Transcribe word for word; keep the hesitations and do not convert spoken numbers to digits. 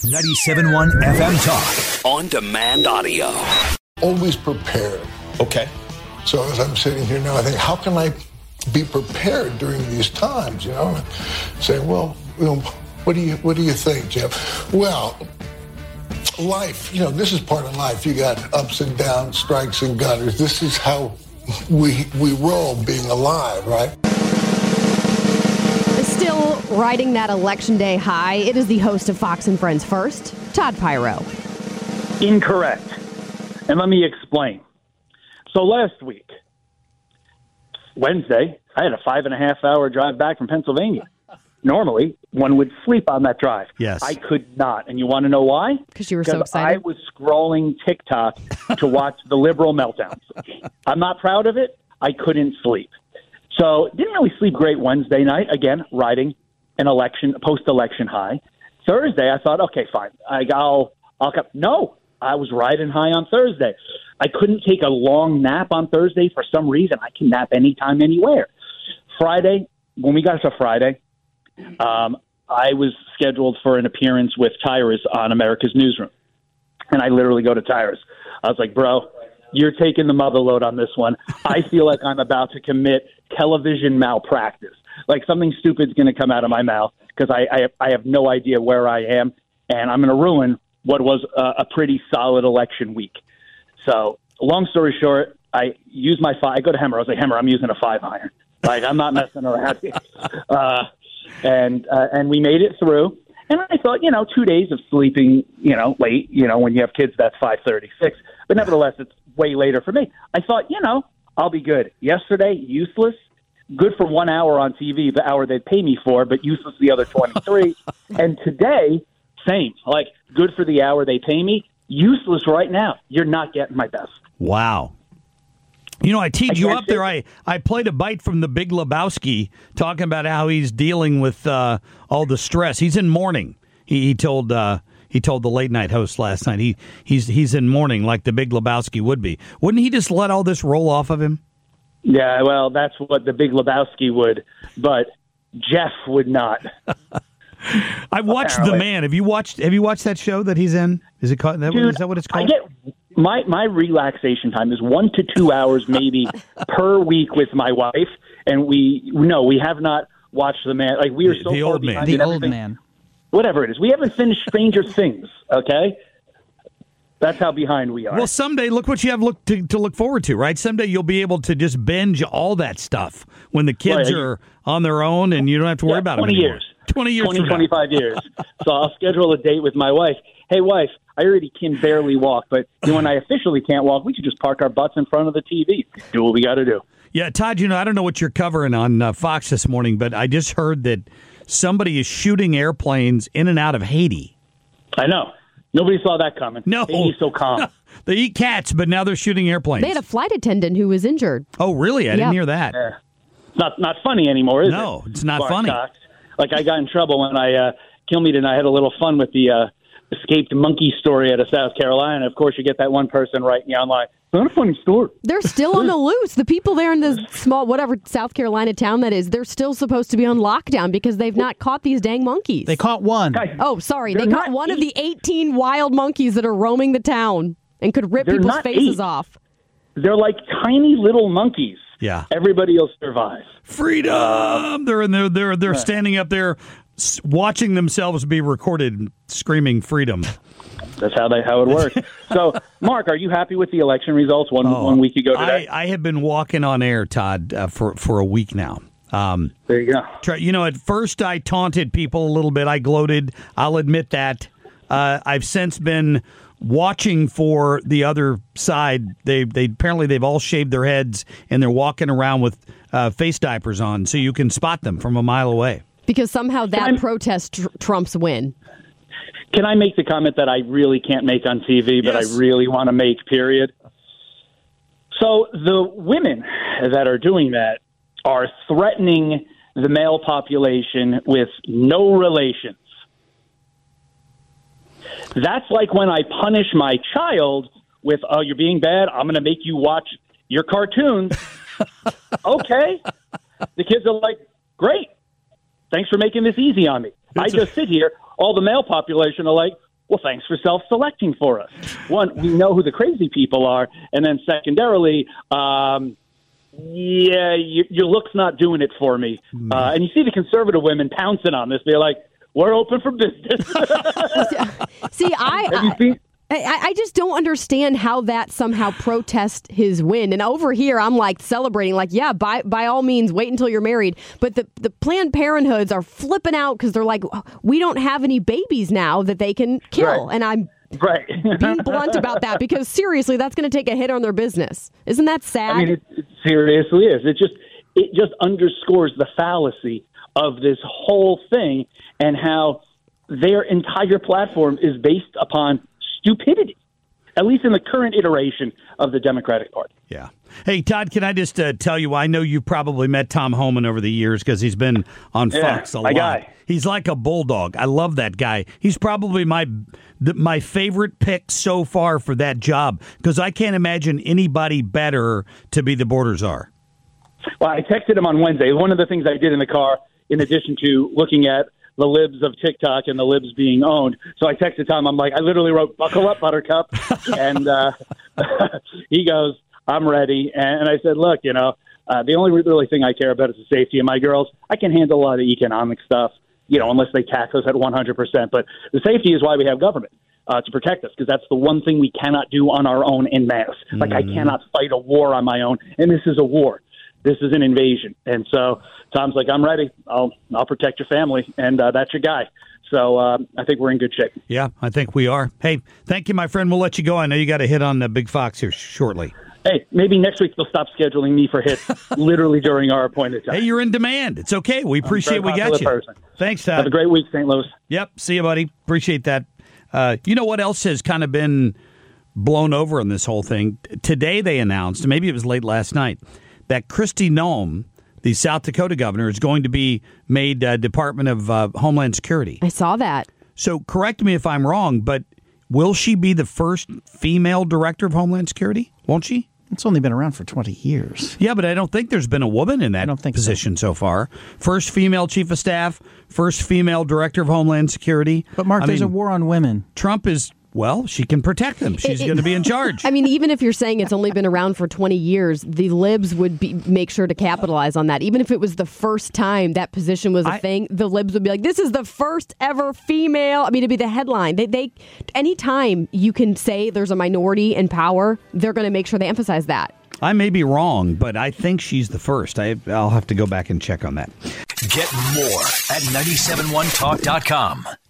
ninety-seven point one F M Talk. On demand audio. Always prepared. Okay. So as I'm sitting here now, I think, how can I be prepared during these times? You know, saying, well, you know, what do you what do you think, Jeff? Well, life. You know, this is part of life. You got ups and downs, strikes and gutters. This is how we we roll, being alive, right? Still riding that election day high, it is the host of Fox and Friends First, Todd Pyro. Incorrect. And let me explain. So last week, Wednesday, I had a five and a half hour drive back from Pennsylvania. Normally, one would sleep on that drive. Yes. I could not. And you want to know why? Because you were so excited? I was scrolling TikTok to watch the liberal meltdowns. I'm not proud of it. I couldn't sleep. So didn't really sleep great Wednesday night. Again, riding an election, post-election high. Thursday, I thought, okay, fine. I, I'll, I'll, no, I was riding high on Thursday. I couldn't take a long nap on Thursday for some reason. I can nap anytime, anywhere. Friday, when we got to Friday, um, I was scheduled for an appearance with Tyrus on America's Newsroom. And I literally go to Tyrus. I was like, bro, you're taking the mother load on this one. I feel like I'm about to commit television malpractice. Like something stupid's going to come out of my mouth because I, I, I have no idea where I am, and I'm going to ruin what was a, a pretty solid election week. So long story short, I use my five. I go to Hemmer. I was like, Hemmer, I'm using a five iron. Like, I'm not messing around here. Uh, and, uh, and we made it through. And I thought, you know, two days of sleeping, you know, late, you know, when you have kids, that's five thirty-six. But nevertheless, it's way later for me. I thought, you know, I'll be good. Yesterday, useless. Good for one hour on T V, the hour they'd pay me for, but useless the other twenty-three. And today, same. Like, good for the hour they pay me. Useless right now. You're not getting my best. Wow. You know, I teed you up there. I, I played a bite from the Big Lebowski talking about how he's dealing with uh, all the stress. He's in mourning. He, he told uh, he told the late night host last night. He he's he's in mourning like the Big Lebowski would be. Wouldn't he just let all this roll off of him? Yeah, well, that's what the Big Lebowski would, but Jeff would not. I watched Apparently. The Man. Have you watched? Have you watched that show that he's in? Is it called? That, Dude, is that what it's called? I get my my relaxation time is one to two hours maybe per week with my wife, and we no, we have not watched The Man. Like we are the, so the far old man, behind the old man, whatever it is. We haven't finished Stranger Things. Okay. That's how behind we are. Well, someday, look what you have look to, to look forward to, right? Someday you'll be able to just binge all that stuff when the kids right. are on their own and you don't have to worry yeah, about twenty them anymore. Years. twenty years. twenty, twenty-five years. So I'll schedule a date with my wife. Hey, wife, I already can barely walk, but when I officially can't walk, we could just park our butts in front of the T V. Do what we got to do. Yeah, Todd, you know, I don't know what you're covering on uh, Fox this morning, but I just heard that somebody is shooting airplanes in and out of Haiti. I know. Nobody saw that coming. No. Haiti's so calm. They eat cats, but now they're shooting airplanes. They had a flight attendant who was injured. Oh, really? I yep. didn't hear that. Yeah. It's not not funny anymore, is no, it? No, it's not Bart funny. Cox. Like, I got in trouble when I, uh, Kilmeade and I had a little fun with the uh, escaped monkey story out of South Carolina. Of course, you get that one person writing you online. Not a funny story. They're still on the loose. The people there in this small, whatever South Carolina town that is, they're still supposed to be on lockdown because they've not caught these dang monkeys. They caught one. Guys, oh, sorry. They caught one eight. of the eighteen wild monkeys that are roaming the town and could rip they're people's faces eight. off. They're like tiny little monkeys. Yeah. Everybody will survive. Freedom! Uh, they're in there. They're they're right. standing up there, watching themselves be recorded, screaming "freedom." That's how they how it works. So, Mark, are you happy with the election results one oh, one week ago today? I, I have been walking on air, Todd, uh, for for a week now. Um, there you go. Try, you know, at first I taunted people a little bit. I gloated. I'll admit that. Uh, I've since been watching for the other side. They they apparently they've all shaved their heads and they're walking around with uh, face diapers on, so you can spot them from a mile away. Because somehow that protest tr- trumps win. Can I make the comment that I really can't make on T V, but yes. I really want to make, period? So the women that are doing that are threatening the male population with no relations. That's like when I punish my child with, oh, you're being bad, I'm going to make you watch your cartoons. Okay. The kids are like, great. Thanks for making this easy on me. It's I just a- sit here. All the male population are like, well, thanks for self-selecting for us. One, we know who the crazy people are. And then secondarily, um, yeah, you, your look's not doing it for me. Uh, and you see the conservative women pouncing on this. They're like, we're open for business. See, I... Have you seen... I, I just don't understand how that somehow protests his win. And over here, I'm like celebrating, like, yeah, by by all means, wait until you're married. But the, the Planned Parenthoods are flipping out because they're like, we don't have any babies now that they can kill. Right. And I'm right. being blunt about that because seriously, that's going to take a hit on their business. Isn't that sad? I mean, it, it seriously is. It just it just underscores the fallacy of this whole thing and how their entire platform is based upon stupidity, at least in the current iteration of the Democratic Party. Yeah. Hey, Todd, can I just uh, tell you, I know you've probably met Tom Homan over the years because he's been on yeah, Fox a my lot. Guy. He's like a bulldog. I love that guy. He's probably my the, my favorite pick so far for that job because I can't imagine anybody better to be the border czar. Well, I texted him on Wednesday. One of the things I did in the car, in addition to looking at the libs of TikTok and the libs being owned. So I texted Tom. I'm like, I literally wrote, buckle up, Buttercup. and uh, he goes, I'm ready. And I said, look, you know, uh, the only really thing I care about is the safety of my girls. I can handle a lot of economic stuff, you know, unless they tax us at one hundred percent. But the safety is why we have government, uh, to protect us, because that's the one thing we cannot do on our own en masse. Mm-hmm. Like, I cannot fight a war on my own. And this is a war. This is an invasion. And so Tom's like, I'm ready. I'll I'll protect your family. And uh, that's your guy. So uh, I think we're in good shape. Yeah, I think we are. Hey, thank you, my friend. We'll let you go. I know you got to hit on the Big Fox here shortly. Hey, maybe next week they'll stop scheduling me for hits literally during our appointed time. Hey, you're in demand. It's okay. We appreciate we got you. Person. Thanks, Todd. Have a great week, Saint Louis. Yep. See you, buddy. Appreciate that. Uh, you know what else has kind of been blown over in this whole thing? Today they announced, maybe it was late last night, that Kristi Noem, the South Dakota governor, is going to be made uh, Department of uh, Homeland Security. I saw that. So correct me if I'm wrong, but will she be the first female director of Homeland Security? Won't she? It's only been around for twenty years. Yeah, but I don't think there's been a woman in that I don't think position so. so far. First female chief of staff, first female director of Homeland Security. But, Mark, I there's mean, a war on women. Trump is... Well, she can protect them. She's going to be in charge. I mean, even if you're saying it's only been around for twenty years, the libs would be make sure to capitalize on that. Even if it was the first time that position was a I, thing, the libs would be like, this is the first ever female. I mean, it'd be the headline. They, they, anytime you can say there's a minority in power, they're going to make sure they emphasize that. I may be wrong, but I think she's the first. I, I'll have to go back and check on that. Get more at nine seven one talk dot com.